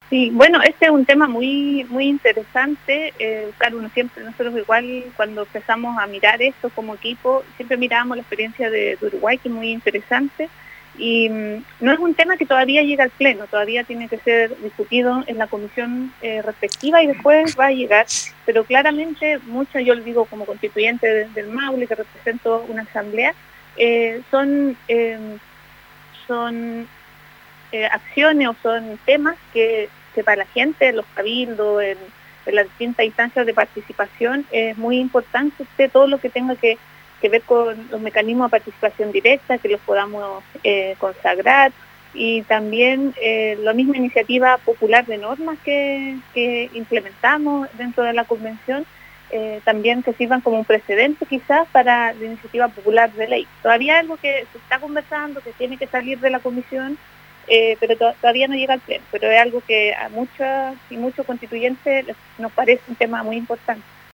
Sí, bueno, este es un tema muy interesante. Claro, nosotros igual cuando empezamos a mirar esto como equipo, siempre mirábamos la experiencia de Uruguay, que es muy interesante, y no es un tema que todavía llega al Pleno, todavía tiene que ser discutido en la comisión respectiva y después va a llegar, pero claramente yo lo digo como constituyente del Maule, que represento una asamblea, son acciones o son temas que para la gente, los cabildos, en las distintas instancias de participación, es muy importante todo lo que tenga que ver con los mecanismos de participación directa, que los podamos consagrar, y también la misma iniciativa popular de normas que implementamos dentro de la convención, también que sirvan como un precedente quizás para la iniciativa popular de ley. Todavía algo que se está conversando, que tiene que salir de la comisión, pero todavía no llega al Pleno, pero es algo que a muchos y muchos constituyentes nos parece un tema muy importante.